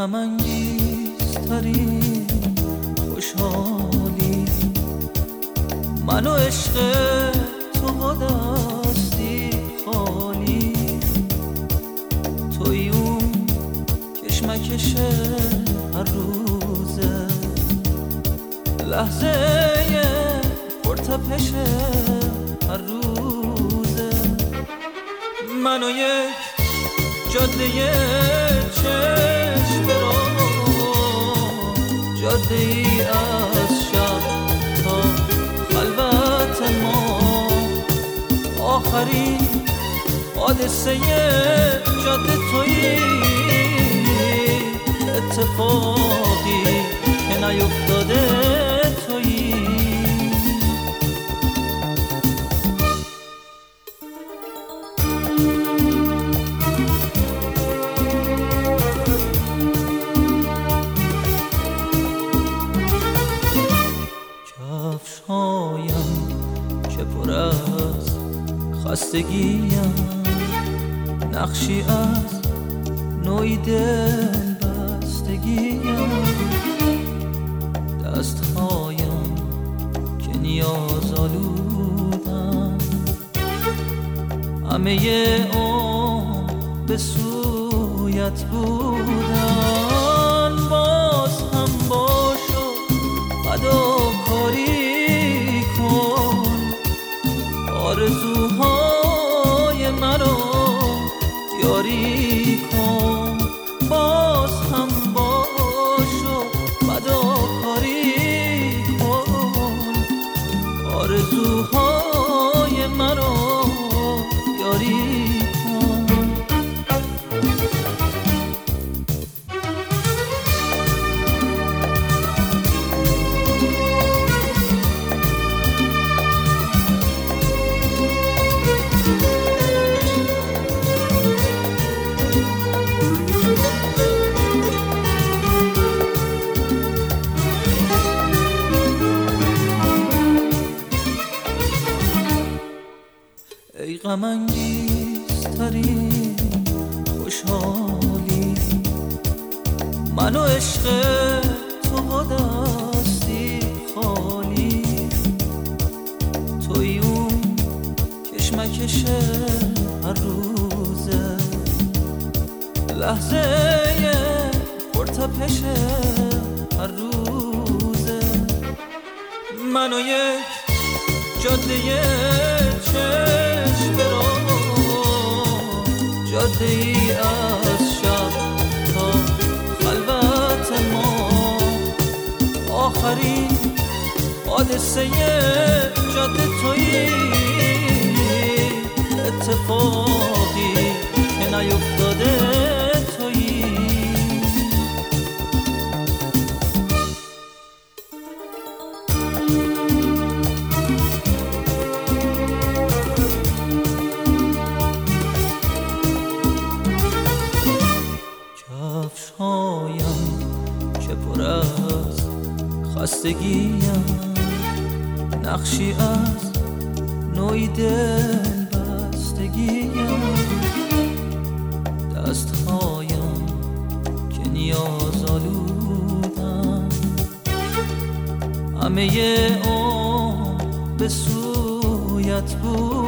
غم انگیزترین خوشحالی من و عشق تو با دستی خالی، توی اون کشمکش هر روزه، لحظه پرتپش هر روزه، من و یک جاده چشم را، جاده ای از شب تا خلوت ما، آخرین حادثه جاده تویی، اتفاقی که نیفتاده تویی. کفشهایم که پر از خستگیم، نقشی از نوعی دل بستگیم، دستهایم که نیاز آلودن، همه عمر به سویت بودن، باز هم باشو فداکاری کن، آرزوهای مرا یاری کن، باز هم باشو فداکاری کن، آرزوهای مرا یاری کن. ای غم انگیزترین خوشحالی من و عشق تو با دستی خالی، توی اون کشمکش هر روزه، لحظه پرتپش هر روزه، من و یک جاده چشم را، جاده ای از شب تا خلوت ما، آخرین حادثه جاده تویی، اتفاقی که نیفتاده تویی. کفشهایم که پر از خستگیم، نقشی از نوعی دل بستگیم، دستهایم که نیاز آلودن، همه عمر به سویت بود